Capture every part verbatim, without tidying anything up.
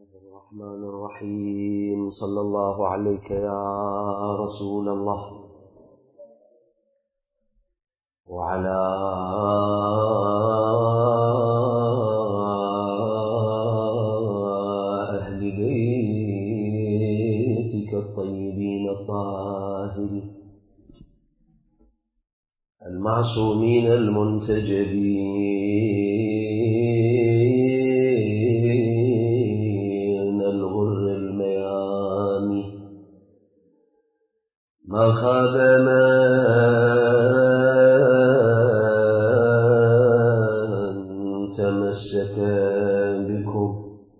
الرحمن الرحيم. صلى الله عليك يا رسول الله وعلى أهل بيتك الطيبين الطاهرين المعصومين المنتجبين الغر الميامين ما خاب من تمسك بكم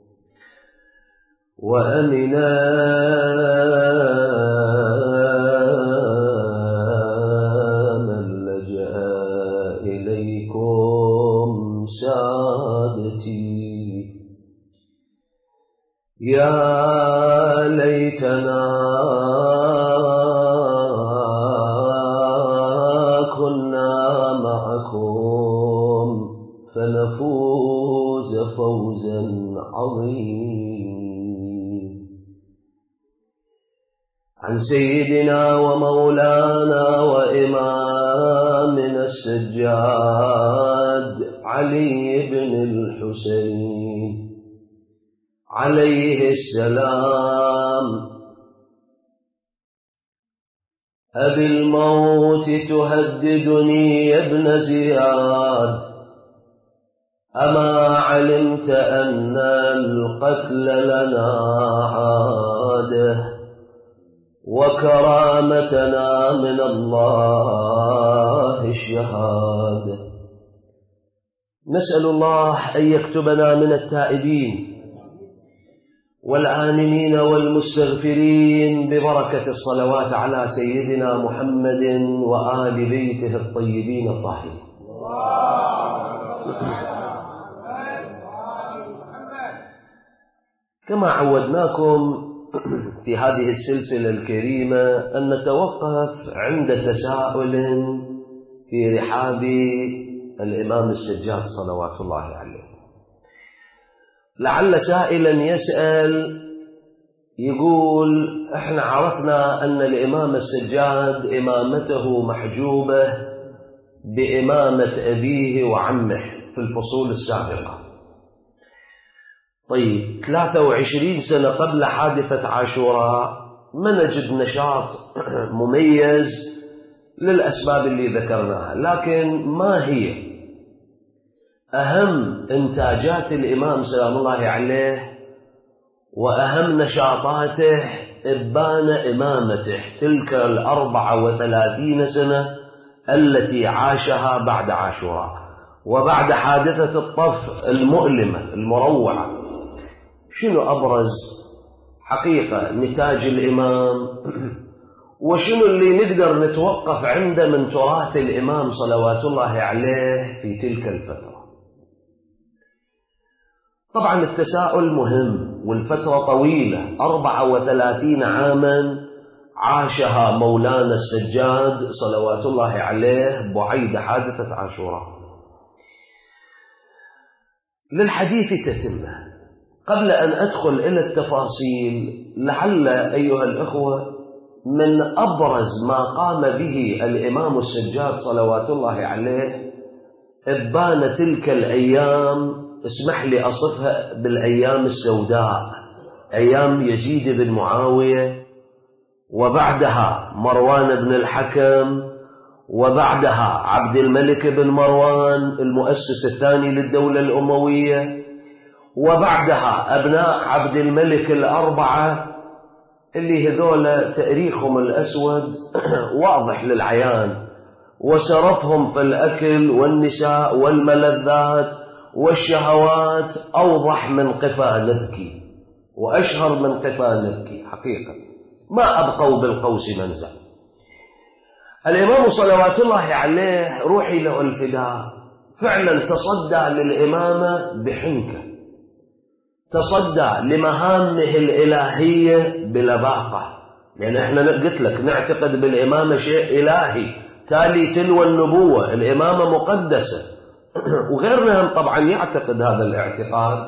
وأمنا من لجأ إليكم سادتي. يا ليتنا كنا معكم فنفوز فوزا عظيما. عن سيدنا ومولانا وإمامنا السجاد علي بن الحسين عليه السلام: أبي الموت تهددني يا ابن زياد، أما علمت أن القتل لنا عاده وكرامتنا من الله الشهادة. نسأل الله أن يكتبنا من التائبين والآمنين والمستغفرين ببركة الصلوات على سيدنا محمد وآل بيته الطيبين الطاهرين. كما عودناكم في هذه السلسلة الكريمة أن نتوقف عند تساؤل في رحاب الإمام السجاد صلوات الله عليه. لعل سائلا يسأل يقول: احنا عرفنا أن الإمام السجاد إمامته محجوبة بإمامة أبيه وعمه في الفصول السابقة. طيب، ثلاثة وعشرين سنة قبل حادثة عاشوراء ما نجد نشاط مميز للأسباب اللي ذكرناها، لكن ما هي أهم إنتاجات الإمام سلام الله عليه وأهم نشاطاته إبان إمامته تلك الأربعة وثلاثين سنة التي عاشها بعد عاشوراء وبعد حادثة الطف المؤلمة المروعة؟ شنو أبرز حقيقة نتاج الإمام وشنو اللي نقدر نتوقف عنده من تراث الإمام صلوات الله عليه في تلك الفترة؟ طبعا التساؤل مهم، والفترة طويلة، أربعة وثلاثين عاما عاشها مولانا السجاد صلوات الله عليه بعيد حادثة عاشوراء. للحديث تتمة. قبل أن أدخل إلى التفاصيل، لعل أيها الأخوة من أبرز ما قام به الإمام السجاد صلوات الله عليه إبان تلك الأيام، اسمح لي أصفها بالأيام السوداء، أيام يزيد بن معاوية، وبعدها مروان بن الحكم، وبعدها عبد الملك بن مروان المؤسس الثاني للدولة الأموية، وبعدها أبناء عبد الملك الأربعة اللي هذول تاريخهم الأسود واضح للعيان، وسرفهم في الأكل والنساء والملذات والشهوات أوضح من قفا نبكي وأشهر من قفا نبكي حقيقة، ما أبقوا بالقوس منزع. الإمام صلوات الله عليه روحي له الفداء فعلا تصدى للإمامة بحنكة، تصدى لمهامه الإلهية بلباقة، لأن احنا قلت لك نعتقد بالإمامة شيء إلهي تالي تلو النبوة، الإمامة مقدسة، وغيرنا طبعا يعتقد هذا الاعتقاد،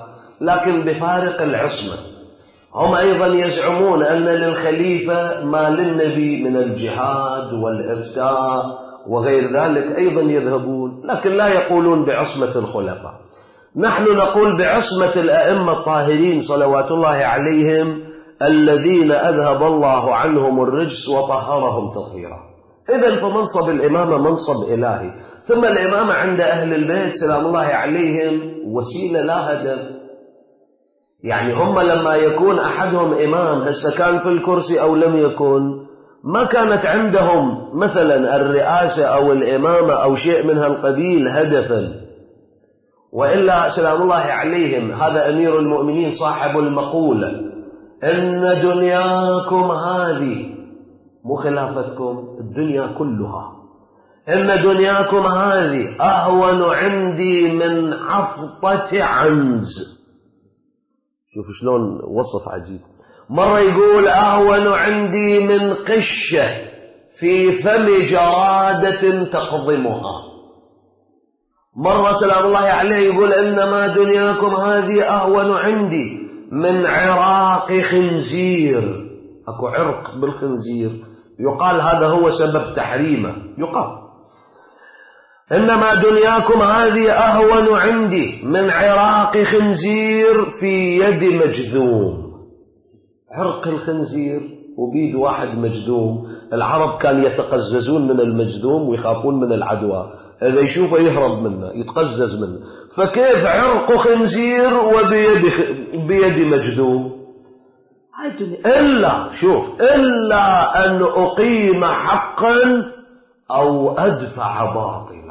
لكن بفارق العصمة. هم أيضا يزعمون أن للخليفة ما للنبي من الجهاد والإفتاء وغير ذلك، أيضا يذهبون، لكن لا يقولون بعصمة الخلفاء. نحن نقول بعصمة الأئمة الطاهرين صلوات الله عليهم الذين أذهب الله عنهم الرجس وطهرهم تطهيرا. إذن فمنصب الإمامة منصب إلهي. ثم الإمامة عند أهل البيت سلام الله عليهم وسيلة لا هدف. يعني هم لما يكون أحدهم إمام، هسه كان في الكرسي أو لم يكن، ما كانت عندهم مثلا الرئاسة أو الإمامة أو شيء من هالقبيل هدفا، وإلا سلام الله عليهم هذا أمير المؤمنين صاحب المقولة: إن دنياكم هذه، مو خلافتكم، الدنيا كلها، إن دنياكم هذه أهون عندي من عفطة عنز. شوف شلون وصف عجيب. مرة يقول أهون عندي من قشة في فم جرادة تقضمها. مرة سلام الله عليه يقول إنما دنياكم هذه أهون عندي من عراق خنزير. أكو عرق بالخنزير، يقال هذا هو سبب تحريمه، يقال إنما دنياكم هذه أهون عندي من عراق خنزير في يد مجذوم. عرق الخنزير وبيد واحد مجذوم. العرب كانوا يتقززون من المجذوم ويخافون من العدوى، إذا يشوفه يهرب منه، يتقزز منه، فكيف عرق خنزير وبيد بيد مجذوم؟ إلا شوف إلا أن أقيم حقا أو أدفع باطلا.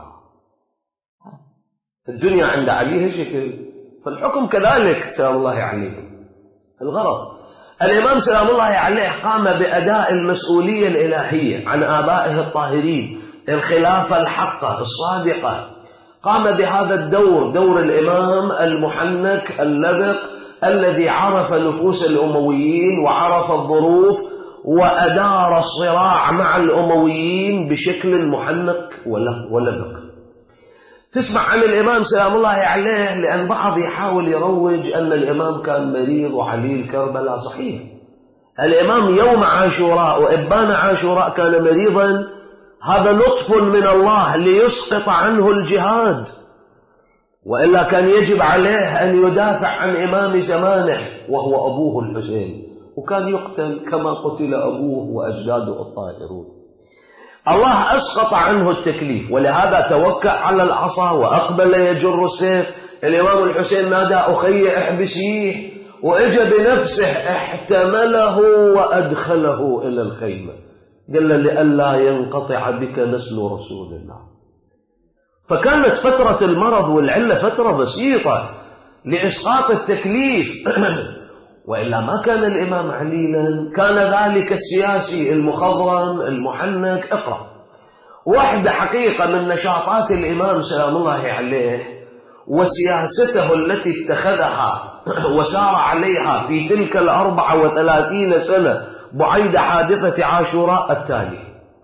الدنيا عند عليها شكل، فالحكم كذلك سلام الله عليه. الغرض الإمام سلام الله عليه قام بأداء المسؤولية الإلهية عن آبائه الطاهرين، الخلافة الحقة الصادقة. قام بهذا الدور، دور الإمام المحنك اللبق الذي عرف نفوس الأمويين وعرف الظروف وأدار الصراع مع الأمويين بشكل محنك ولبق. تسمع عن الإمام سلام الله عليه، لأن بعض يحاول يروج أن الإمام كان مريض وعليل كربلاء. صحيح، الإمام يوم عاشوراء وإبان عاشوراء كان مريضا، هذا لطف من الله ليسقط عنه الجهاد، وإلا كان يجب عليه أن يدافع عن إمام زمانه وهو أبوه الحسين، وكان يقتل كما قتل أبوه وأجداده الطاهرون. الله أسقط عنه التكليف، ولهذا توكأ على العصا وأقبل يجر السيف. الإمام الحسين نادى: أخي احبسيه، وإجى بنفسه احتمله وأدخله إلى الخيمة، قال لئلا ينقطع بك نسل رسول الله. فكانت فترة المرض والعلة فترة بسيطة لإسقاط التكليف وإلا ما كان الإمام عليلا، كان ذلك السياسي المخضرم المحنك. اقرأ واحدة حقيقة من نشاطات الإمام سلام الله عليه وسياسته التي اتخذها وسار عليها في تلك الأربعة وثلاثين سنة بعيد حادثة عاشوراء التالي: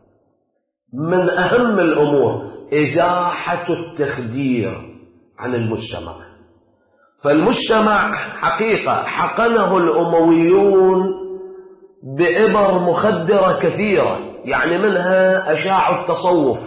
من أهم الأمور إزاحة التخدير عن المجتمع. فالمجتمع حقيقة حقنه الأمويون بإبر مخدرة كثيرة، يعني منها أشاعوا التصوف: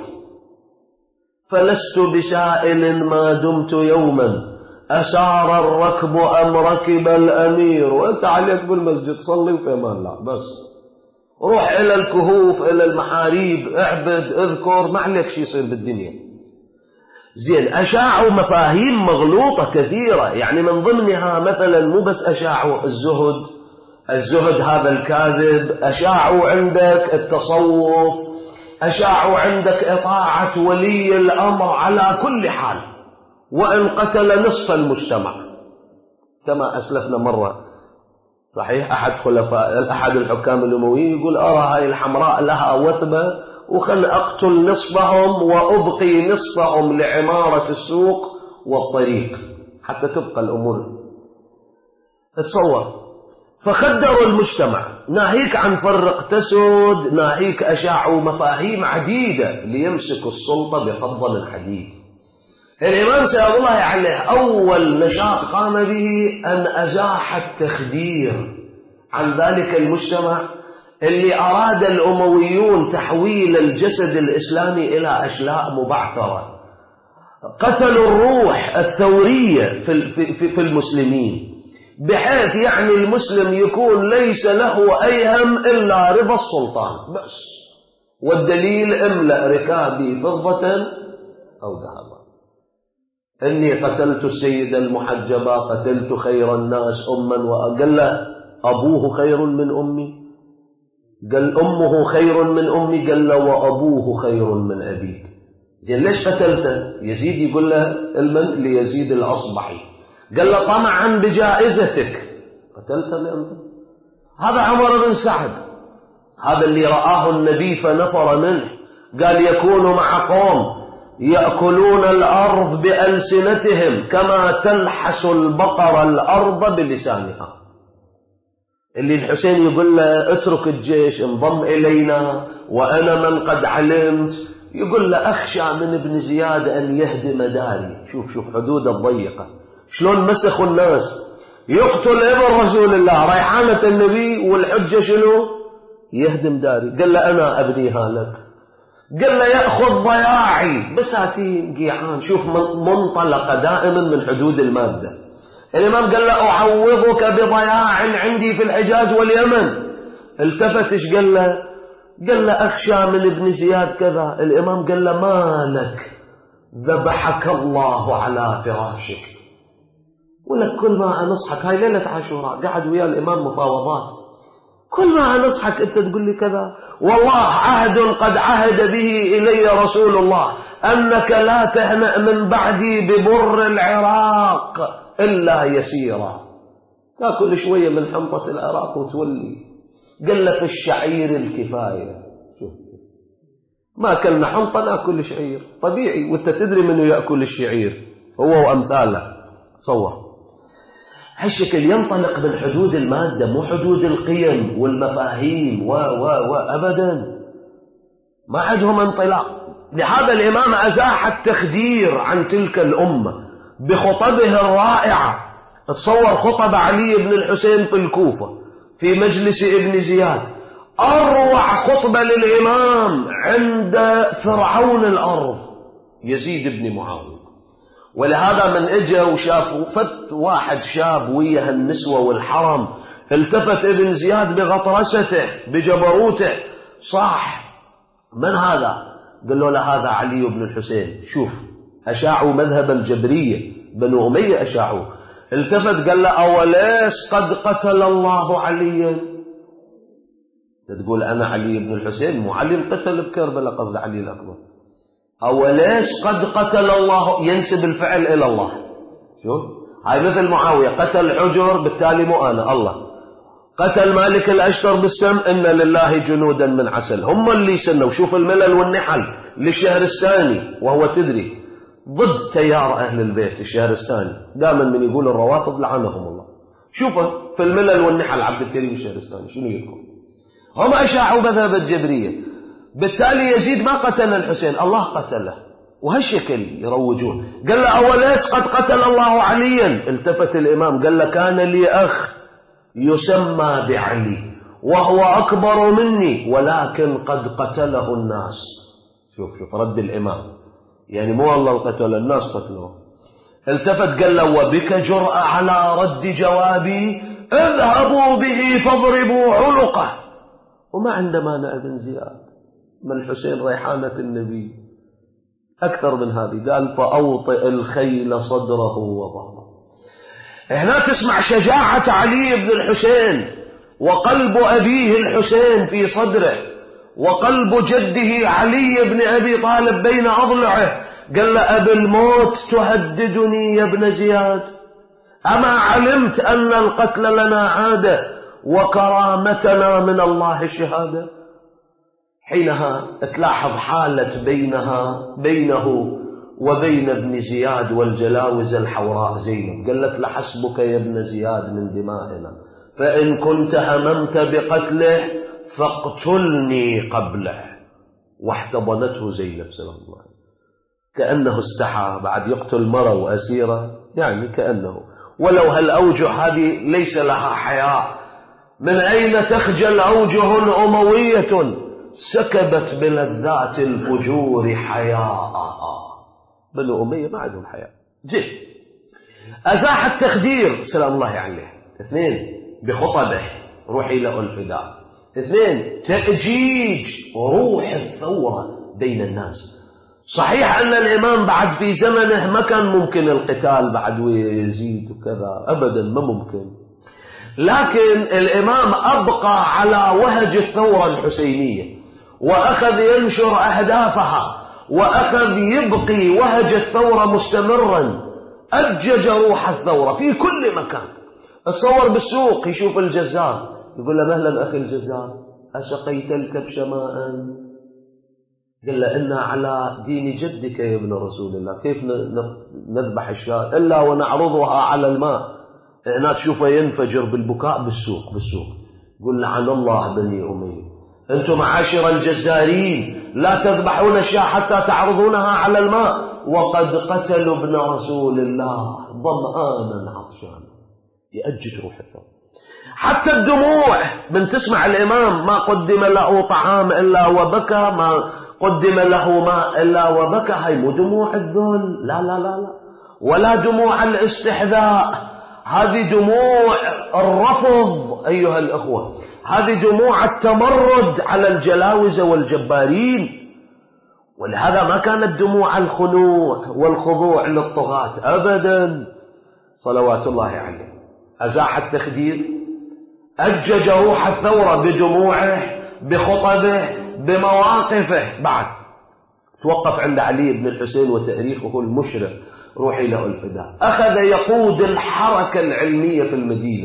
فلست بسائل ما دمت يوما، أسار الركب أم ركب الأمير. وأنت عليك بالمسجد صلي وفي أمان الله، بس روح إلى الكهوف إلى المحاريب، اعبد اذكر، ما عليك شيء يصير بالدنيا. زين، أشاعوا مفاهيم مغلوطة كثيرة، يعني من ضمنها مثلا مو بس أشاعوا الزهد، الزهد هذا الكاذب، أشاعوا عندك التصوف، أشاعوا عندك إطاعة ولي الأمر على كل حال، وإن قتل نصف المجتمع كما أسلفنا مرة. صحيح، أحد خلفاء أحد الحكام الأمويين يقول: أرى هاي الحمراء لها وثبة وخل أقتل نصفهم وأبقي نصفهم لعمارة السوق والطريق حتى تبقى الأمور. تصور، فخدروا المجتمع، ناهيك عن فرق تسود، ناهيك أشاعوا مفاهيم عديدة ليمسكوا السلطة بقبض من حديد. الإمام سلام الله عليه أول نشاط قام به أن أزاح التخدير عن ذلك المجتمع اللي أراد الأمويون تحويل الجسد الإسلامي إلى أشلاء مبعثرة. قتلوا الروح الثورية في في في المسلمين، بحيث يعني المسلم يكون ليس له أي هم إلا رضا السلطان بس، والدليل املأ ركابي فضة أو ذهبا. إني قتلت السيدة المحجبة، قتلت خير الناس أما، وقال له أبوه خير من أمي؟ قال أمه خير من أمي؟ قال له وأبوه خير من أبيك. زين ليش قتلته؟ يزيد يقول له المن ليزيد الأصبحي، قال له طمعا بجائزتك قتلته لأنت. هذا عمر بن سعد، هذا اللي رآه النبي فنفر منه، قال يكون مع قوم يأكلون الأرض بألسنتهم كما تلحس البقر الأرض بلسانها. اللي الحسين يقول له اترك الجيش انضم إلينا وأنا من قد علمت، يقول له أخشى من ابن زياد أن يهدم داري. شوف شوف حدوده الضيقة شلون مسخوا الناس. يقتل ابن رسول الله ريحانة النبي، والحجة شنو؟ يهدم داري. قال له أنا أبنيها لك. قال له يأخذ ضياعي، بساتين قيعان. شوف منطلقة دائما من حدود المادة. الإمام قال له أعوضك بضياع عندي في الحجاز واليمن. التفت ايش قال له؟ قال له أخشى من ابن زياد كذا. الإمام قال له ما لك، ذبحك الله على فراشك. ولك كل ما أنصحك، هاي ليلة عاشوراء قعد ويا الإمام مفاوضات، كل ما أنصحك أنت تقول لي كذا. والله عهد قد عهد به إلي رسول الله أنك لا تهنأ من بعدي ببر العراق إلا يسيرا. تأكل شوية من حنطة العراق وتولي. قال له في الشعير الكفاية. شوف ما أكلنا حنطة نأكل شعير طبيعي، وأنت تدري منه يأكل الشعير هو وأمثاله. تصور هالشكل ينطلق من حدود المادة، مو حدود القيم والمفاهيم و و و أبدا، ما عندهم انطلاق. لهذا الإمام أزاح التخدير عن تلك الأمة بخطبه الرائعة. تصور خطب علي بن الحسين في الكوفة في مجلس ابن زياد، أروع خطبة للإمام عند فرعون الأرض يزيد بن معاوية. ولهذا من اجى وشافوا فت واحد شاب ويا النسوة والحرم، التفت ابن زياد بغطرسته بجبروته، صح من هذا؟ قال له لا هذا علي بن الحسين. شوف أشاعوا مذهب الجبرية، بنو أمية أشاعوا. التفت قال له أوليس قد قتل الله عليا؟ تقول أنا علي بن الحسين، مو علي انقتل بكربلاء، قصد علي الأكبر. أوليس قد قتل الله، ينسب الفعل إلى الله. شوف هاي مثل معاوية قتل حجر، بالتالي مو أنا الله. قتل مالك الأشتر بالسم، إن لله جنودا من عسل، هم اللي سنوا. شوف الملل والنحل للشهرستاني، وهو تدري ضد تيار أهل البيت الشهرستاني، دائما من يقول الروافض لعنهم الله. شوفه في الملل والنحل عبد الكريم الشهرستاني شنو يذكر. هم أشاعوا مذهب الجبرية، بالتالي يزيد ما قتل الحسين، الله قتله، وهالشكل يروجون. قال له أوليس قد قتل الله عليا؟ التفت الإمام قال له كان لي أخ يسمى بعلي وهو أكبر مني ولكن قد قتله الناس. شوف شوف رد الإمام، يعني مو الله القتل، الناس قتلوه. التفت قال له وبك جرأة على رد جوابي؟ اذهبوا به فاضربوا عنقه. وما عندما أنا ابن زياد من الحسين ريحانة النبي أكثر من هذه، قال فأوطئ الخيل صدره وظهره. هنا تسمع شجاعة علي بن الحسين، وقلب أبيه الحسين في صدره، وقلب جده علي بن أبي طالب بين أضلعه. قال له أبي الموت تهددني يا ابن زياد؟ أما علمت أن القتل لنا عادة وكرامتنا من الله شهادة؟ حينها تلاحظ حالة بينها بينه وبين ابن زياد والجلاوز الحوراء زينب. قالت لحسبك يا ابن زياد من دمائنا، فإن كنت هممت بقتله فاقتلني قبله. واحتضنته زينب سلام الله عليه. كأنه استحى بعد يقتل مرة وأسيرة، يعني كأنه، ولو هالأوجه هذه ليس لها حياء. من أين تخجل أوجه أموية سكبت بلذات الفجور حياءها؟ بنو أمية ما عندهم حياء. جيد. أزاح التخدير سلام الله عليه. اثنين بخطبه روحي له الفداء. اثنين تأجيج روح الثورة بين الناس. صحيح أن الإمام بعد في زمنه ما كان ممكن القتال بعد ويزيد وكذا، أبدا ما ممكن، لكن الإمام أبقى على وهج الثورة الحسينية وأخذ ينشر أهدافها وأخذ يبقي وهج الثورة مستمرا. أجج روح الثورة في كل مكان. اتصور بالسوق يشوف الجزار يقول له مهلا أخي الجزار، أسقيت الكبش ماء؟ قال له إنا على دين جدك يا ابن رسول الله، كيف نذبح الشاة إلا ونعرضها على الماء؟ هنا تشوفه ينفجر بالبكاء بالسوق بالسوق يقول لعن الله بني أمية، أنتم معاشر الجزارين لا تذبحون الشاة حتى تعرضونها على الماء، وقد قتلوا ابن رسول الله ظمآنا عطشانا. يأجج روح الثورة. حتى الدموع، من تسمع الإمام ما قدم له طعام إلا وبكى، ما قدم له ماء إلا وبكى، هاي مو دموع الذل، لا لا لا لا، ولا دموع الاستحذاء، هذه دموع الرفض أيها الأخوة، هذه دموع التمرد على الجلاوزة والجبارين. ولهذا ما كانت دموع الخنوع والخضوع للطغاة أبدا صلوات الله عليه. أزاح التخدير، أجج روح الثورة بدموعه بخطبه بمواقفه. بعد توقف عند علي بن الحسين وتاريخه المشرق روحي له الفداء. أخذ يقود الحركة العلمية في المدينة.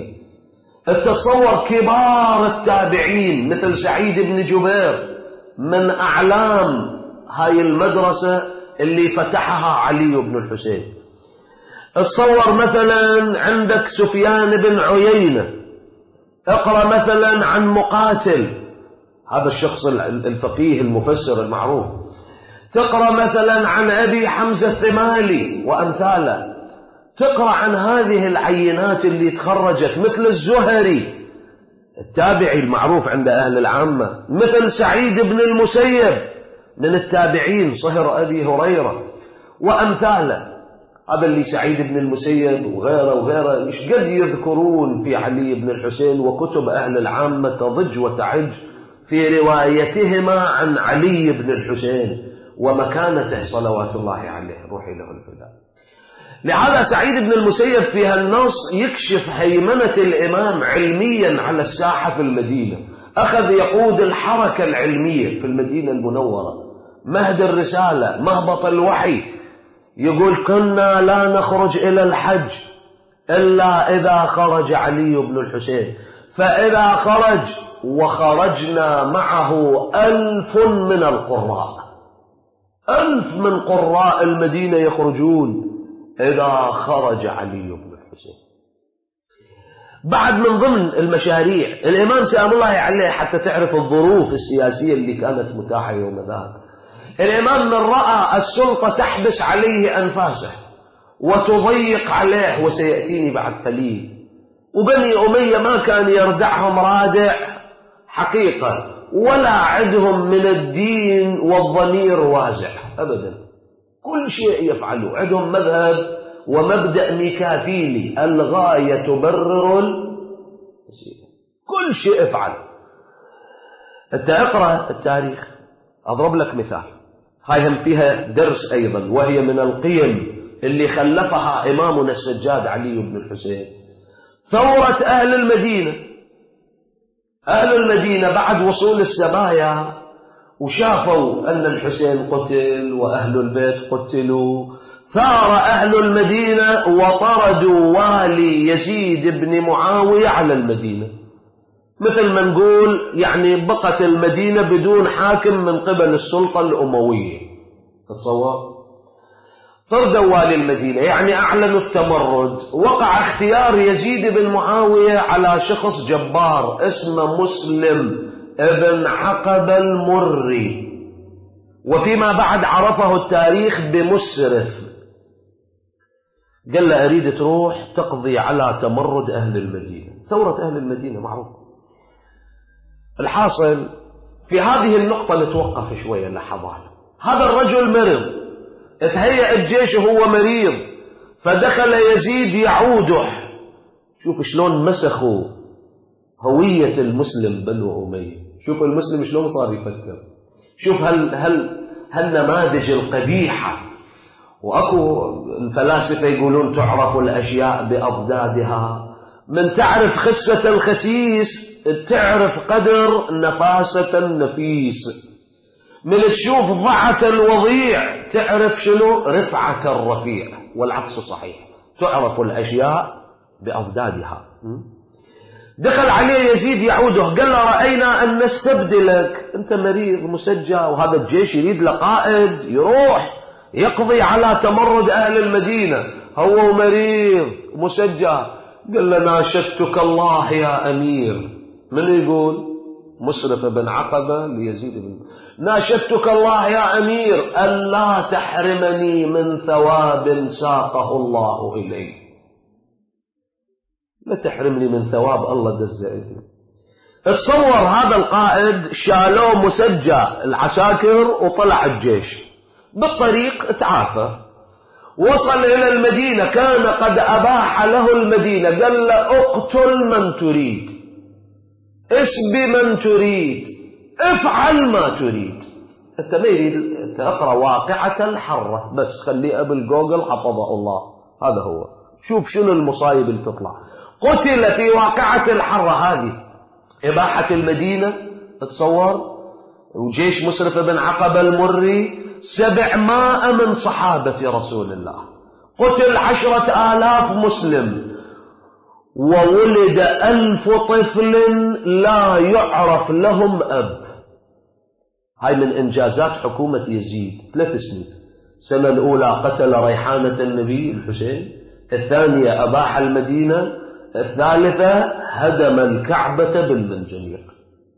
اتصور كبار التابعين مثل سعيد بن جبير من أعلام هاي المدرسة اللي فتحها علي بن الحسين. اتصور مثلا عندك سفيان بن عيينة، اقرأ مثلا عن مقاتل، هذا الشخص الفقيه المفسر المعروف، تقرأ مثلا عن أبي حمزة الثمالي وأمثاله، تقرأ عن هذه العينات اللي تخرجت مثل الزهري التابعي المعروف عند أهل العامة، مثل سعيد بن المسيب من التابعين صهر أبي هريرة وأمثاله. هذا اللي سعيد بن المسيب وغيره وغيره إيش قد يذكرون في علي بن الحسين، وكتب أهل العامة تضج وتعج في روايتهما عن علي بن الحسين ومكانته صلوات الله عليه روحي له الفداء. لهذا سعيد بن المسيب في هالنص يكشف هيمنة الإمام علميا على الساحة في المدينة. أخذ يقود الحركة العلمية في المدينة المنورة، مهد الرسالة، مهبط الوحي. يقول كنا لا نخرج إلى الحج إلا إذا خرج علي بن الحسين، فإذا خرج وخرجنا معه ألف من القراء، ألف من قراء المدينة يخرجون إذا خرج علي بن الحسين. بعد من ضمن المشاريع الإمام سلام الله عليه، حتى تعرف الظروف السياسية اللي كانت متاحة يوم ذاك، الإمام من رأى السلطة تحبس عليه أنفاسه وتضيق عليه، وسيأتيني بعد قليل، وبني أمية ما كان يردعهم رادع حقيقة، ولا عندهم من الدين والضمير وازع أبدا، كل شيء يفعلوا عندهم مذهب ومبدأ ميكافيلي، الغاية تبرر الوسيلة، كل شيء يفعل. أنت اقرأ التاريخ، أضرب لك مثال، هاي هم فيها درس أيضا، وهي من القيم اللي خلفها إمامنا السجاد علي بن الحسين. ثورة أهل المدينة، أهل المدينة بعد وصول السبايا وشافوا أن الحسين قتل وأهل البيت قتلوا، ثار أهل المدينة وطردوا والي يزيد بن معاوية على المدينة، مثل ما نقول يعني بقت المدينة بدون حاكم من قبل السلطة الأموية. تتصور؟ طردوا والي المدينة، يعني أعلنوا التمرد. وقع اختيار يزيد بن معاوية على شخص جبار اسمه مسلم ابن عقبة المري. وفيما بعد عرفه التاريخ بمسرف. قال له أريد تروح تقضي على تمرد أهل المدينة، ثورة أهل المدينة معروف. الحاصل في هذه النقطة نتوقف شوية لحظات. هذا الرجل مرض، تهيأ الجيش وهو مريض، فدخل يزيد يعوده. شوف شلون مسخوا هوية المسلم بنو أمية، شوف المسلم شلون صار يفكر، شوف هل هل هالنماذج القبيحة. وأكو الفلاسفة يقولون تعرف الأشياء بأضدادها، من تعرف خسة الخسيس تعرف قدر نفاسة النفيس، من تشوف ضعة الوضيع تعرف شنو رفعة الرفيع، والعكس صحيح، تعرف الأشياء بأضدادها. دخل عليه يزيد يعوده، قال له رأينا أن نستبدلك، أنت مريض مسجى وهذا الجيش يريد لقائد يروح يقضي على تمرد أهل المدينة، هو مريض مسجى. قال له ناشدتك الله يا أمير. من يقول؟ مسرف بن عقبة ليزيد بن، ناشدتك الله يا أمير ألا تحرمني من ثواب ساقه الله إلي، لا تحرمني من ثواب الله دز إلي. اتصور هذا القائد شالوه مسجى العساكر وطلع الجيش بالطريق، تعافى وصل إلى المدينة، كان قد أباح له المدينة، قال له اقتل من تريد، اسب من تريد، افعل ما تريد. انت ما يريد تقرأ واقعة الحرة بس خليه بالجوجل حفظه الله، هذا هو. شوف شنو المصايب اللي تطلع. قتل في واقعة الحرة هذه، إباحة المدينة، تصور، وجيش مسرف بن عقبة المري سبعمائة من صحابة رسول الله، قتل عشرة آلاف مسلم، وولد ألف طفل لا يعرف لهم أب. هاي من إنجازات حكومة يزيد، ثلاث سنين. السنة الأولى قتل ريحانة النبي الحسين، الثانية أباح المدينة، الثالثة هدم الكعبة بالمنجنيق.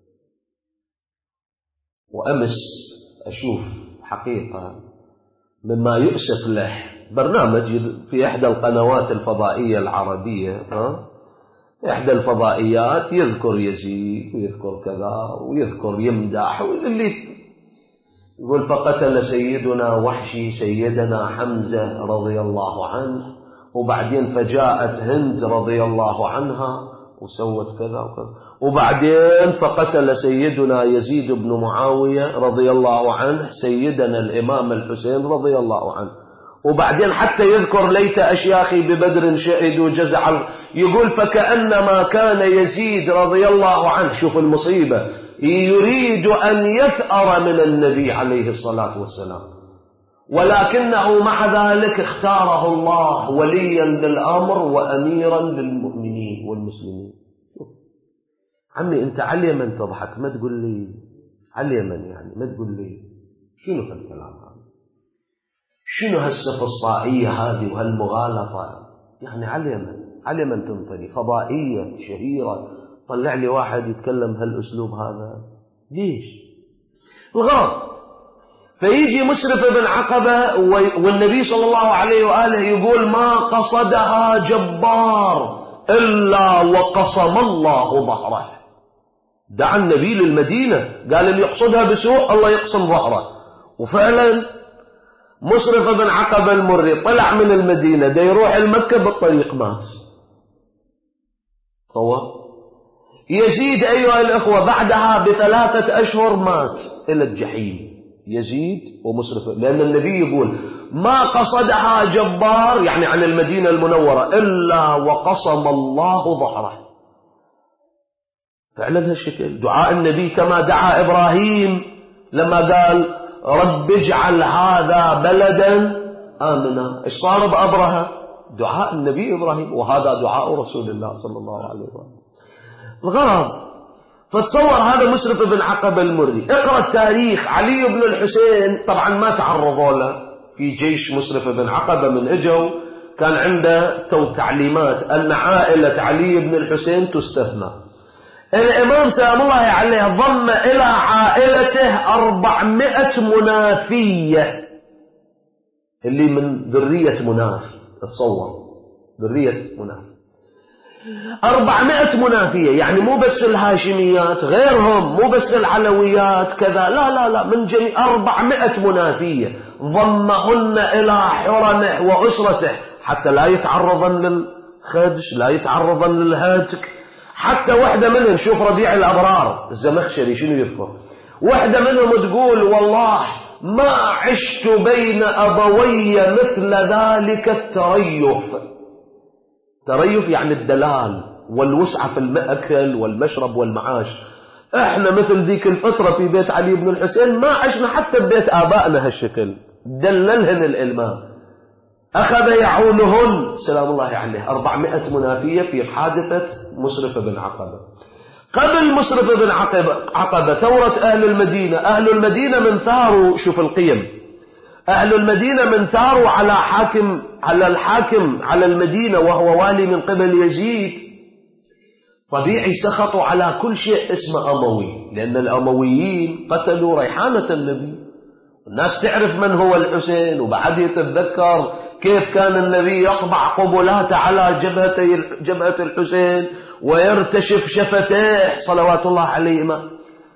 وأمس أشوف حقيقة مما يؤسف له برنامج في إحدى القنوات الفضائية العربية، ها؟ إحدى الفضائيات يذكر يزيد ويذكر كذا ويذكر يمدح، واللي يقول فقتل سيدنا وحشي سيدنا حمزة رضي الله عنه، وبعدين فجاءت هند رضي الله عنها وسوت كذا وكذا، وبعدين فقتل سيدنا يزيد بن معاوية رضي الله عنه سيدنا الإمام الحسين رضي الله عنه، وبعدين حتى يذكر ليت أشياخي ببدر شهدوا جزع، يقول فكأنما كان يزيد رضي الله عنه، شوف المصيبة، يريد أن يثأر من النبي عليه الصلاة والسلام، ولكنه مع ذلك اختاره الله وليا للأمر وأميرا للمؤمنين والمسلمين. عمي أنت على اليمن تضحك، ما تقول لي على اليمن، يعني ما تقول لي شنو هالكلام هذا، شنو هالسفسطائية هذه وهالمغالطة، يعني على اليمن على اليمن تنطلي فضائية شهيرة طلع لي واحد يتكلم هالأسلوب هذا، ليش؟ الغرض. فيجي مسرف بن عقبة والنبي صلى الله عليه وآله يقول ما قصدها جبار إلا وقصم الله ظهره. دعا النبي للمدينة، قال اللي يقصدها بسوء الله يقسم ظهره. وفعلا مسرف بن عقبة المري طلع من المدينة دا يروح المكة، بالطريق مات. صور يزيد أيها الأخوة بعدها بثلاثة أشهر مات إلى الجحيم، يزيد ومسرف، لأن النبي يقول ما قصدها جبار يعني عن المدينة المنورة إلا وقصم الله ظهره. فعلا هالشكل دعاء النبي كما دعا إبراهيم لما قال رب اجعل هذا بلدا آمنا، ايش صار بأبرهة؟ دعاء النبي إبراهيم، وهذا دعاء رسول الله صلى الله عليه وسلم. الغرض، فتصور هذا مسرف بن عقبة المري، اقرأ التاريخ، علي بن الحسين طبعا ما تعرضوا له في جيش مسرف بن عقبة، من اجوا كان عنده تو تعليمات أن عائلة علي بن الحسين تستثنى. الإمام سلام الله عليه ضم إلى عائلته أربعمائة منافية، اللي من ذرية مناف، تصور ذرية مناف، أربعمائة منافية، يعني مو بس الهاشميات غيرهم، مو بس العلويات كذا، لا لا لا، من جميع أربعمائة منافية ضمهن إلى حرمه وأسرته حتى لا يتعرضن للخدش، لا يتعرضن للهتك. حتى واحدة منهم، شوف ربيع الأبرار الزمخشري شنو يذكر، واحدة منهم تقول والله ما عشت بين أبوي مثل ذلك التريف. تريف يعني الدلال والوسعة في المأكل والمشرب والمعاش. احنا مثل ذيك الفترة في بيت علي بن الحسين ما عشنا حتى ببيت آبائنا هالشكل، دللهن الإلمام. أخذ يعولهن سلام الله عليه أربعمائة منافية في حادثة مسرف بن عقبة. قبل مسرف بن عقبة ثورة أهل المدينة، أهل المدينة من ثاروا، شوف القيم، أهل المدينة من ثاروا على حاكم، على الحاكم على المدينة وهو والي من قبل يزيد، طبيعي سخطوا على كل شيء اسمه أموي، لأن الأمويين قتلوا ريحانة النبي. الناس تعرف من هو الحسين، وبعد يتذكر كيف كان النبي يطبع قبلاته على جبهتي جبهة الحسين ويرتشف شفتيه صلوات الله عليهما.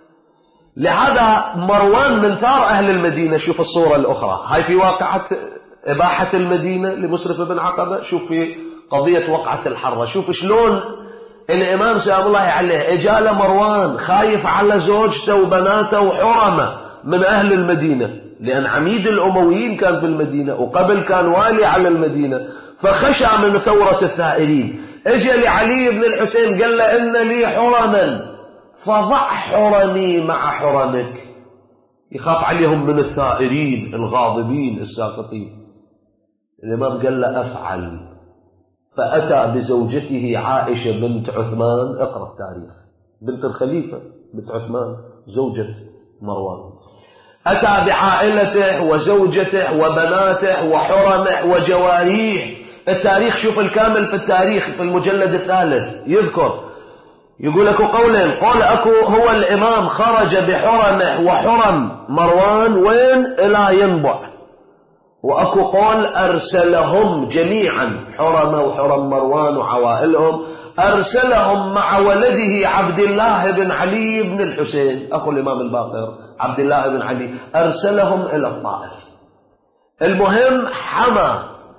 لهذا مروان من ثار أهل المدينة. شوف الصورة الأخرى، هاي في واقعة إباحة المدينة لمسرف بن عقبة، شوف في قضية وقعة الحرة، شوف شلون الإمام سلام الله عليه إجال مروان خايف على زوجته وبناته وحرمه من أهل المدينة، لأن عميد الأمويين كان في المدينة وقبل كان والي على المدينة، فخشى من ثورة الثائرين. اجى لعلي بن الحسين قال له إن لي حرما فضع حرمي مع حرمك، يخاف عليهم من الثائرين الغاضبين الساقطين. الإمام قال له أفعل، فأتى بزوجته عائشة بنت عثمان، اقرأ التاريخ، بنت الخليفة بنت عثمان زوجة مروان، أتى بعائلته وزوجته وبناته وحرمه وجواريه. التاريخ شوف الكامل في التاريخ في المجلد الثالث يذكر، يقول اكو قولين، قول اكو هو الإمام خرج بحرمه وحرم مروان وين إلى ينبع، وأكو قول أرسلهم جميعا حرمه وحرم مروان وعوائلهم، أرسلهم مع ولده عبد الله بن علي بن الحسين، أخو الإمام الباقر عبد الله بن علي، أرسلهم إلى الطائف. المهم حمى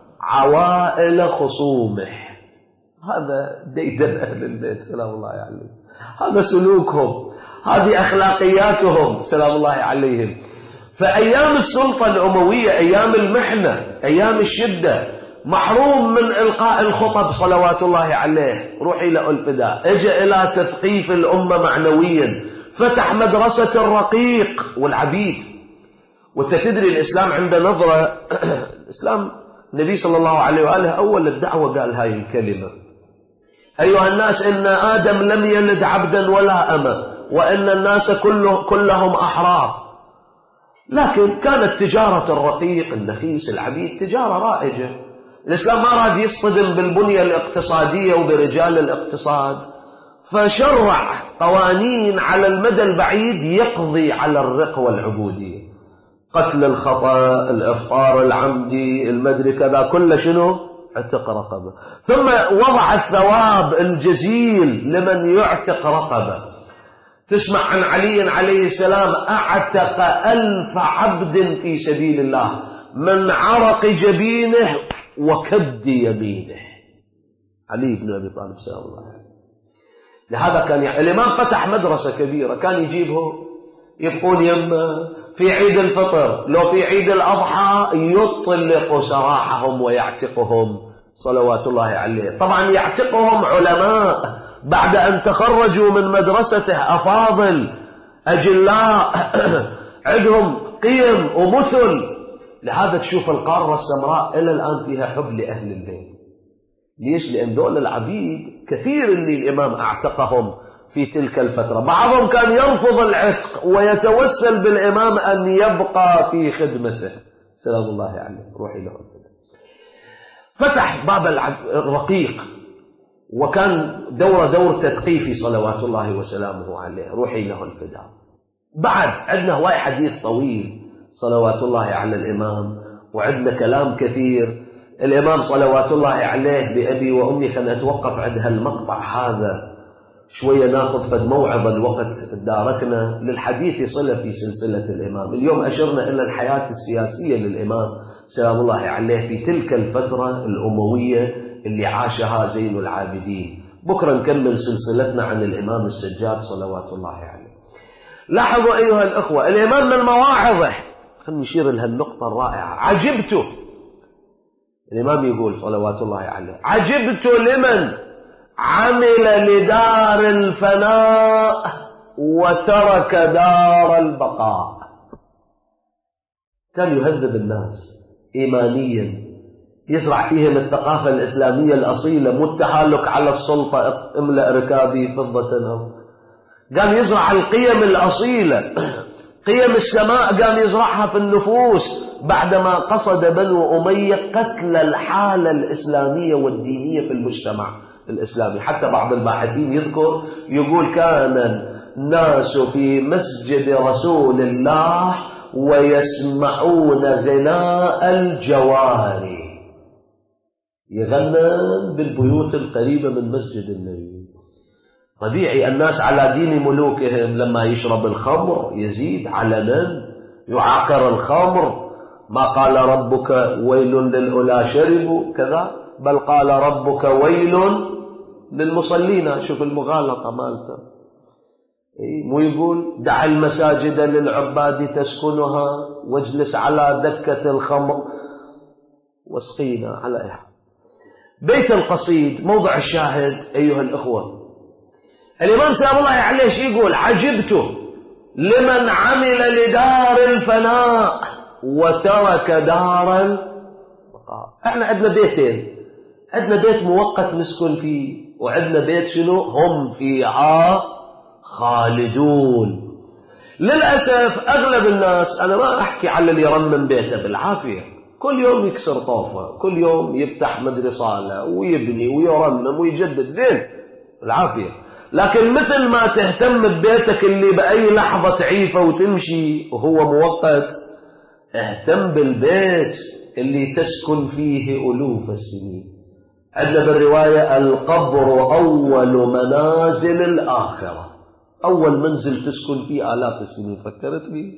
عوائل خصومه. هذا ديدن أهل البيت سلام الله عليهم، هذا سلوكهم، هذه أخلاقياتهم سلام الله عليهم. فأيام السلطة الأموية، أيام المحنة، أيام الشدة، محروم من إلقاء الخطب صلوات الله عليه، روحي إلى الفداء، اجى إلى تثقيف الأمة معنويا، فتح مدرسة الرقيق والعبيد. وانت تدري الإسلام عنده نظرة الإسلام النبي صلى الله عليه وآله أول الدعوة قال هاي الكلمة، أيها الناس إن آدم لم يلد عبدا ولا أمة، وإن الناس كله كلهم أحرار. لكن كانت تجارة الرقيق النفيس العبيد تجارة رائجة. الإسلام ما راد يصطدم بالبنية الاقتصادية وبرجال الاقتصاد، فشرع قوانين على المدى البعيد يقضي على الرق والعبودية، قتل الخطأ، الإفطار العمدي، المدري كذا، كل شنو اعتق رقبة. ثم وضع الثواب الجزيل لمن يعتق رقبة. تسمع عن علي عليه السلام أعتق ألف عبد في سبيل الله من عرق جبينه وكد يمينه. علي بن أبي طالب سلام الله عليه. لهذا كان يعني الإمام فتح مدرسة كبيرة، كان يجيبه يبقون يمه في عيد الفطر، لو في عيد الأضحى يطلق سراحهم ويعتقهم صلوات الله عليه. طبعا يعتقهم علماء بعد أن تخرجوا من مدرسته، أفاضل أجلاء عندهم قيم ومثل. لهذا تشوف القارة السمراء إلى الآن فيها حب لأهل البيت. ليش؟ لأن دول العبيد كثير اللي الإمام أعتقهم في تلك الفترة، بعضهم كان يرفض العتق ويتوسل بالإمام أن يبقى في خدمته سلام الله عليه. روحي له فتح باب الرقيق، وكان دور دور تثقيفي صلوات الله وسلامه عليه، روحي له الفداء. بعد عندنا هواي حديث طويل صلوات الله على الإمام، وعندنا كلام كثير. الإمام صلوات الله عليه بأبي وأمي، خلنا أتوقف عند هالمقطع هذا شوية، ناخذ فد موعظة، الوقت داركنا للحديث صلة في سلسلة الإمام. اليوم أشرنا إلى الحياة السياسية للإمام سلام الله عليه في تلك الفترة الأموية اللي عاشها زين العابدين. بكرة نكمل سلسلتنا عن الإمام السجاد صلوات الله عليه. لاحظوا أيها الأخوة، الإمام من مواعظه، خلينا نشير لها النقطة الرائعة، عجبت. الإمام يقول صلوات الله عليه: عجبت لمن عمل لدار الفناء وترك دار البقاء. كان يهذب الناس إيمانيا، يزرع فيهم الثقافة الإسلامية الأصيلة، مو التهالك على السلطة، املأ ركابي فضة. قام يزرع القيم الأصيلة، قيم السماء قام يزرعها في النفوس بعدما قصد بنو أمية قتل الحالة الإسلامية والدينية في المجتمع الإسلامي. حتى بعض الباحثين يذكر يقول: كان الناس في مسجد رسول الله ويسمعون غناء الجواري، يغنى بالبيوت القريبة من مسجد النبي. طبيعي الناس على دين ملوكهم، لما يشرب الخمر يزيد علنا، يعاقر الخمر. ما قال ربك ويل للأولى شربوا كذا، بل قال ربك ويل للمصلين. شوف المغالطة مالته، مو يقول دع المساجد للعباد تسكنها واجلس على دكة الخمر واسقينا على إحد. بيت القصيد موضع الشاهد أيها الأخوة. الإمام سلام الله عليه شو يقول؟ عجبت لمن عمل لدار الفناء وترك دار البقاء. احنا عندنا بيتين، عندنا بيت مؤقت نسكن فيه، وعندنا بيت شنو هم فيها خالدون. للأسف أغلب الناس، أنا ما أحكي على اللي يرمم بيته بالعافية، كل يوم يكسر طوفة، كل يوم يفتح مدري صالة ويبني ويرمم ويجدد، زين العافية. لكن مثل ما تهتم ببيتك اللي بأي لحظة تعيفه وتمشي وهو مؤقت، اهتم بالبيت اللي تسكن فيه ألوف السنين. عندنا بالرواية: القبر أول منازل الآخرة، أول منزل تسكن فيه آلاف السنين. فكرت لي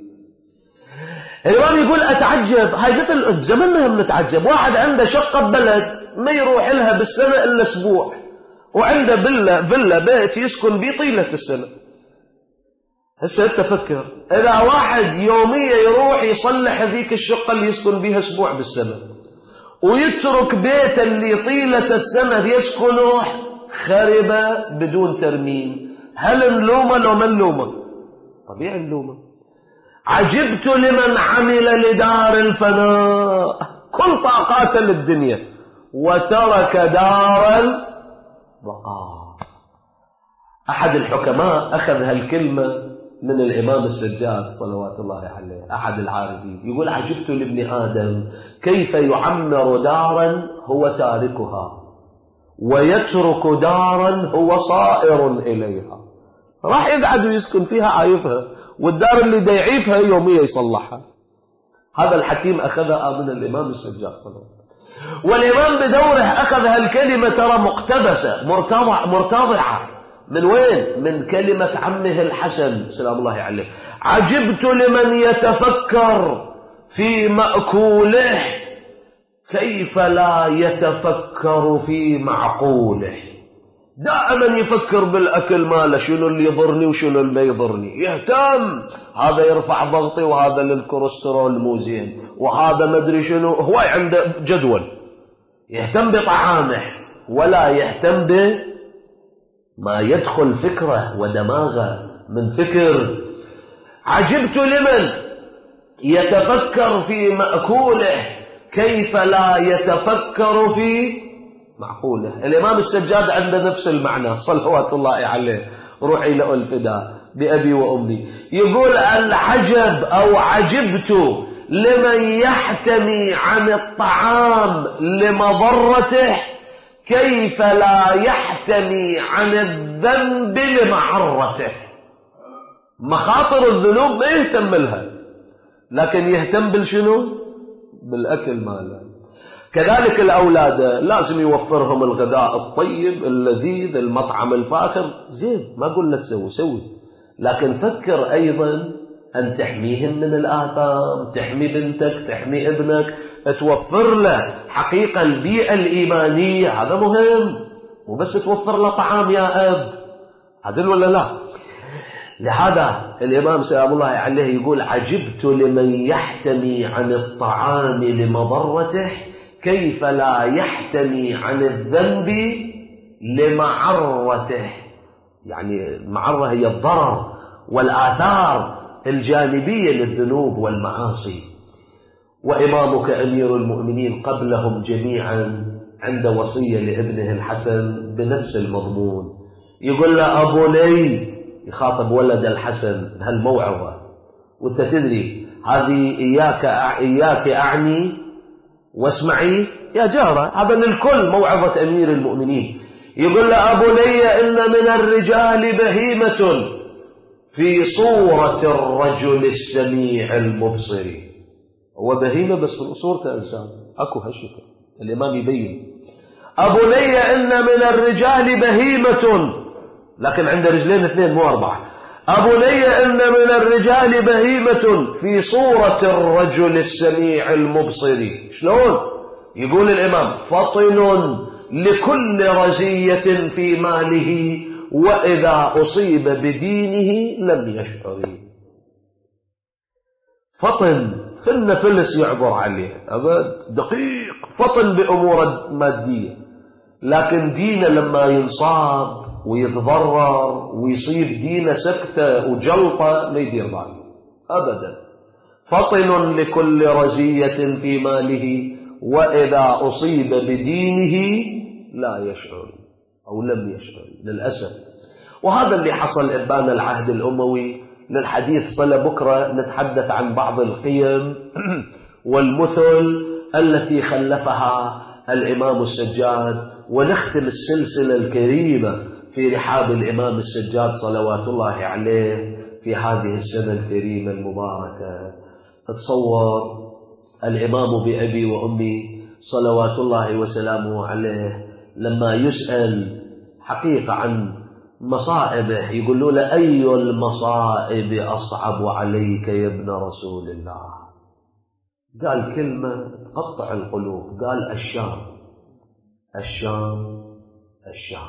الإمام يقول: أتعجب، هاي مثل زمننا بنتعجب، واحد عنده شقة ببلد ما يروح لها بالسنة إلا أسبوع، وعنده فيلا فيلا بيت يسكن بيه طيلة السنة. هسه أنت فكر، إذا واحد يوميا يروح يصلح ذيك الشقة اللي يسكن بيها أسبوع بالسنة، ويترك بيت اللي طيلة السنة يسكنه خربة بدون ترميم، هل نلومه لو ما نلومه؟ طبيعي نلومه. عجبت لمن عمل لدار الفناء، كل طاقات للدنيا، وترك دار البقاء. أحد الحكماء أخذ هالكلمة من الإمام السجاد صلوات الله عليه، أحد العارفين، يقول: عجبت لابن آدم كيف يعمر دارا هو تاركها ويترك دارا هو صائر إليها. راح يقعد ويسكن فيها عايفها، والدار اللي دا يعيفها يوميا يصلحها. هذا الحكيم أخذها من الإمام السجاد صلى الله عليه وسلم. والإمام بدوره أخذ هالكلمة ترى مقتبسة مرتضعة من وين؟ من كلمة عمه الحسن سلام الله عليه: عجبت لمن يتفكر في مأكوله كيف لا يتفكر في معقوله. دائما يفكر بالأكل ماله، شنو اللي يضرني وشنو اللي ما يضرني، يهتم هذا يرفع ضغطي وهذا للكوليسترول مو زين وهذا ما ادري شنو، هو عنده جدول، يهتم بطعامه ولا يهتم بما يدخل فكره ودماغه من فكر. عجبت لمن يتفكر في مأكوله كيف لا يتفكر في معقوله. الإمام السجاد عنده نفس المعنى صلوات الله عليه، روحي له الفداء بأبي وأمي. يقول: العجب أو عجبت لمن يحتمي عن الطعام لمضرته كيف لا يحتمي عن الذنب لمعرته. مخاطر الذنوب ما يهتم لها، لكن يهتم بالشنو؟ بالأكل ماله. كذلك الأولاد لازم يوفرهم الغذاء الطيب اللذيذ، المطعم الفاخر، زين ما أقول لك سوي سوي، لكن فكر أيضا أن تحميهم من الآثام، تحمي بنتك، تحمي ابنك، توفر له حقيقة البيئة الإيمانية، هذا مهم، وبس توفر له طعام يا أب، عدل ولا لا؟ لهذا الإمام سلام الله عليه يقول: عجبت لمن يحتمي عن الطعام لمضرته كيف لا يحتمي عن الذنب لمعرته. يعني المعرة هي الضرر والآثار الجانبية للذنوب والمعاصي. وإمامك أمير المؤمنين قبلهم جميعا عند وصية لابنه الحسن بنفس المضمون، يقول له: أبو لي، يخاطب ولد الحسن بهالموعظة، وانت تدري هذه إياك إياك أعني واسمعي يا جارة، هذا للكل موعظة أمير المؤمنين. يقول له: أبو لي، إن من الرجال بهيمة في صورة الرجل السميع المبصر. هو بهيمة بس صورته إنسان، أكو هالشكل. الإمام يبين: أبو لي، إن من الرجال بهيمة، لكن عنده رجلين اثنين مو أربعة. أبو لي، إن من الرجال بهيمة في صورة الرجل السميع المبصر. شلون؟ يقول الإمام: فطن لكل رزية في ماله، وإذا أصيب بدينه لم يشعر. فطن فلنا فلس يعبر عليه أبد، دقيق، فطن بأمور مادية، لكن دينه لما ينصاب ويتضرر ويصيب دينه سكتة وجلطة ما يدير باله أبدا. فطن لكل رزية في ماله، وإذا أصيب بدينه لا يشعر أو لم يشعر للأسف. وهذا اللي حصل إبان العهد الأموي. للحديث صلة بكرة نتحدث عن بعض القيم والمثل التي خلفها الإمام السجاد، ونختم السلسلة الكريمة في رحاب الإمام السجاد صلوات الله عليه في هذه السنة الكريمة المباركة. تتصور الإمام بأبي وأمي صلوات الله وسلامه عليه لما يسأل حقيقة عن مصائبه يقولوا له: أي المصائب أصعب عليك يا ابن رسول الله؟ قال كلمة تقطع القلوب، قال: الشام الشام الشام.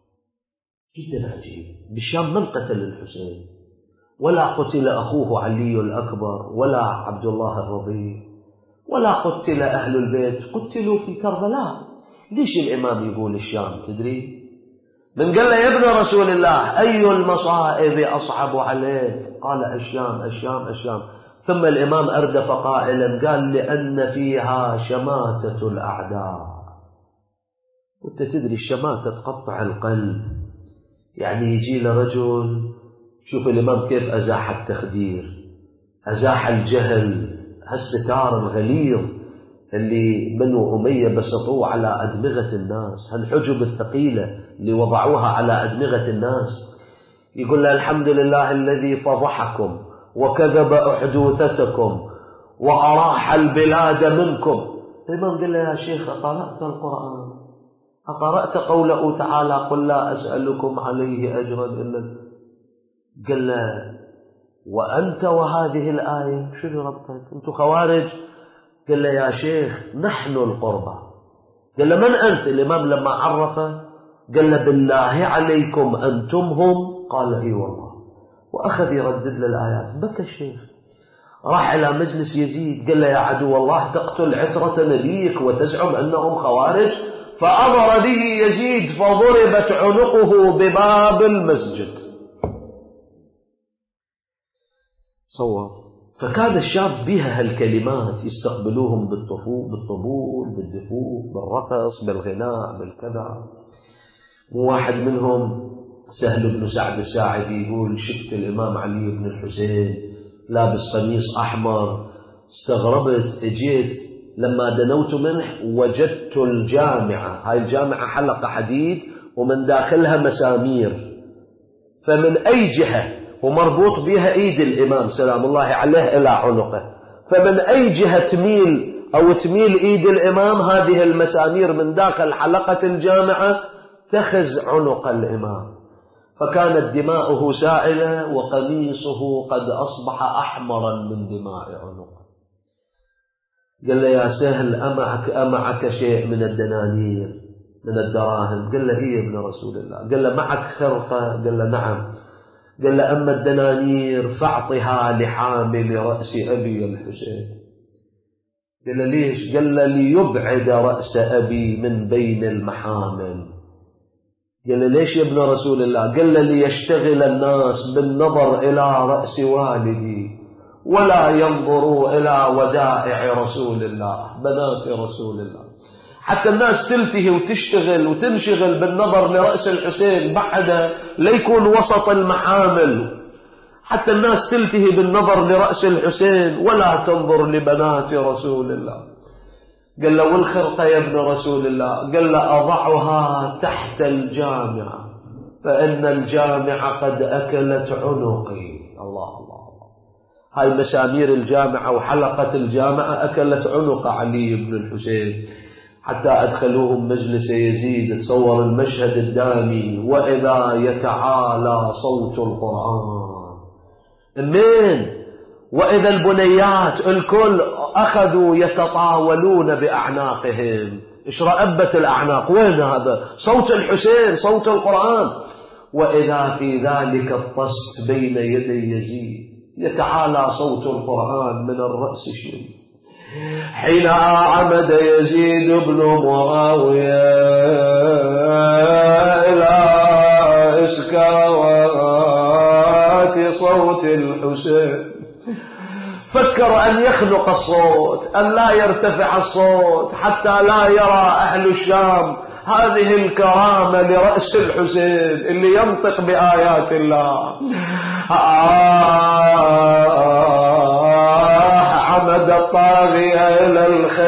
جدا عجيب. بالشام من قتل الحسين؟ ولا قتل أخوه علي الأكبر، ولا عبد الله الرضيع، ولا قتل أهل البيت، قتلوا في كربلاء. ليش الإمام يقول الشام؟ تدري؟ من قال له: يا ابن رسول الله، أي المصائب أصعب عليك؟ قال: الشام الشام الشام. ثم الإمام أردف قائلا قال: لأن فيها شماتة الأعداء. وانت تدري الشماتة تقطع القلب. يعني يجي لرجل، شوف الإمام كيف أزاح التخدير، أزاح الجهل، هالستار الغليظ اللي بنو أمية بسطوه على أدمغة الناس، هالحجب الثقيلة اللي وضعوها على أدمغة الناس. يقول له: الحمد لله الذي فضحكم وكذب أحدوثتكم وأراح البلاد منكم. الإمام قال له: يا شيخ، قرأت القرآن؟ أقرأت قوله تعالى: قل لا أسألكم عليه أجرا إلا. قال له: وأنت وهذه الآية شنو ربطك؟ أنتم خوارج. قال له: يا شيخ، نحن القربى. قال له: من أنت؟ الإمام لما عرفه قال له: بالله عليكم أنتم هم؟ قال: إي والله. وأخذ يردد له الآيات. بكى الشيخ. راح إلى مجلس يزيد قال له: يا عدو الله، تقتل عترة نبيك وتزعم أنهم خوارج؟ فأمر به يزيد فضربت عنقه بباب المسجد. صور. فكان الشاب بها هالكلمات يستقبلوهم بالطفول بالطبول بالدفوف بالرقص بالغناء بالكذا. وواحد منهم سهل بن سعد الساعدي يقول: شفت الإمام علي بن الحسين لابس قميص أحمر، استغربت، اجيت لما دنوت منه وجدت الجامعة، هاي الجامعة حلقة حديد ومن داخلها مسامير، فمن أي جهة ومربوط بها إيد الإمام سلام الله عليه إلى عنقه، فمن أي جهة تميل أو تميل إيد الإمام هذه المسامير من داخل حلقة الجامعة تخز عنق الإمام، فكانت دماؤه سائلة وقميصه قد أصبح أحمرا من دماء عنقه. قال له يا سهل أمعك, أمعك شيء من الدنانير من الدراهم؟ قال له هي ابن رسول الله. قال له معك خرقة؟ قال له نعم. قال له أما الدنانير فاعطها لحامل رأس أبي الحسين. قال له ليش؟ قال له ليبعد رأس أبي من بين المحامل. قال له ليش يا ابن رسول الله؟ قال له ليشتغل الناس بالنظر إلى رأس والدي ولا ينظروا إلى ودائع رسول الله بنات رسول الله، حتى الناس تلتهي وتشتغل وتنشغل بالنظر لرأس الحسين بعد ليكون وسط المحامل، حتى الناس تلتهي بالنظر لرأس الحسين ولا تنظر لبنات رسول الله. قال له والخرقة يا ابن رسول الله؟ قال له أضعها تحت الجامعة فإن الجامعة قد أكلت عنقي. الله الله، هاي مسامير الجامعة وحلقة الجامعة أكلت عنق علي بن الحسين حتى أدخلوهم مجلس يزيد. تصور المشهد الدامي، وإذا يتعالى صوت القرآن من وإذا البنيات الكل أخذوا يتطاولون بأعناقهم. إيش رأبت الأعناق؟ وين هذا؟ صوت الحسين، صوت القرآن. وإذا في ذلك الطست بين يدي يزيد يتعالى صوت القرآن من الرأس شيء. حين عمد يزيد بن معاوية إلى إسكاوات صوت الحسين فكر أن يخنق الصوت، أن لا يرتفع الصوت حتى لا يرى أهل الشام هذه الكرامة لرأس الحسين اللي ينطق بآيات الله. عمد الطاغية إلى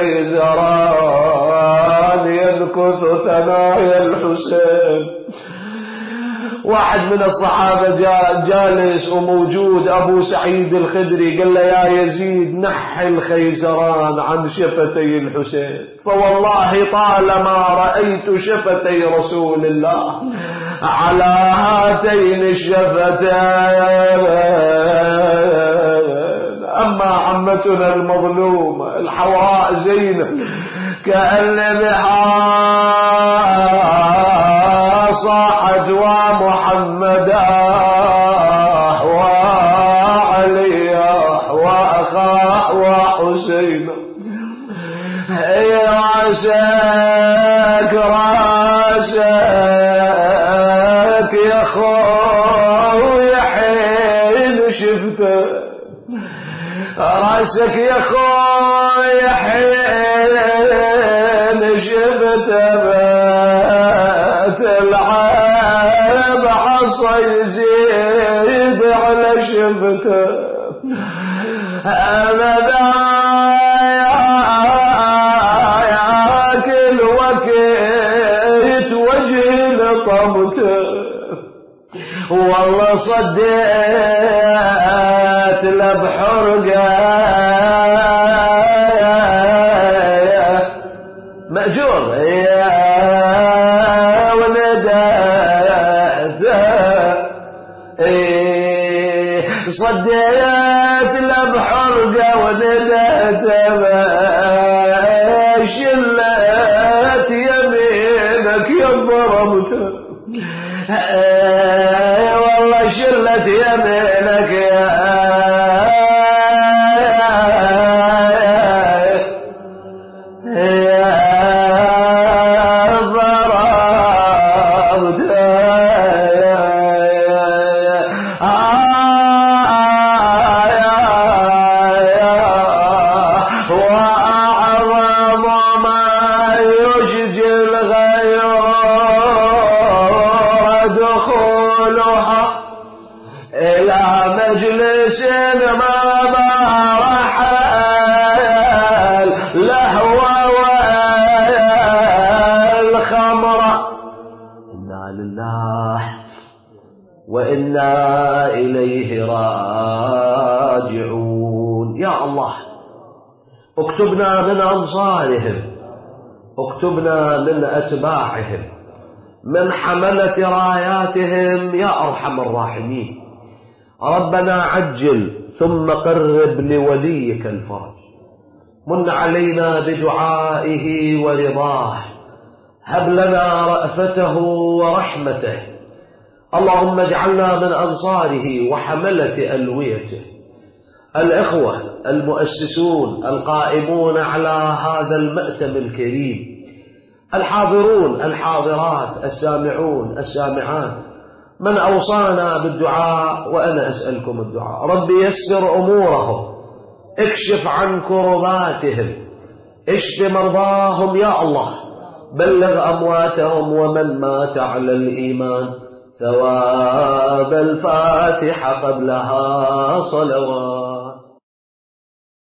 الخيزران ينكث ثنايا الحسين. واحد من الصحابة جاء جالس وموجود أبو سعيد الخدري، قال له يا يزيد نحي الخيزران عن شفتي الحسين، فوالله طالما رأيت شفتي رسول الله على هاتين الشفتين. أما عمتنا المظلومة الحوراء زينب كأن بها صاحت ومحمدا وعليا وأخاه وحسين. راسك راسك يا خوي حين شفته، راسك يا خوي حين شفته العيب عصا يزيد على شفته. أبدا يا كل وقت وجهي لطمته، والله صديت لبحرقه مأجور صديت لبحرقه وندهت شلت يمينك يا ضربته، والله شلت يمينك يا مجلس ما برحل له وإنا إليه راجعون. يا الله اكتبنا من أنصارهم، اكتبنا من أتباعهم، من حملة راياتهم يا أرحم الراحمين. ربنا عجل ثم قرب لوليك الفرج، من علينا بدعائه ورضاه، هب لنا رأفته ورحمته. اللهم اجعلنا من أنصاره وحملة ألويته. الإخوة المؤسسون القائمون على هذا المأتم الكريم، الحاضرون الحاضرات، السامعون السامعات، من أوصانا بالدعاء وأنا أسألكم الدعاء. ربي يسر أمورهم، اكشف عن كرباتهم، اشف مرضاهم يا الله، بلغ أمواتهم ومن مات على الإيمان ثواب الفاتحة قبلها صلوات.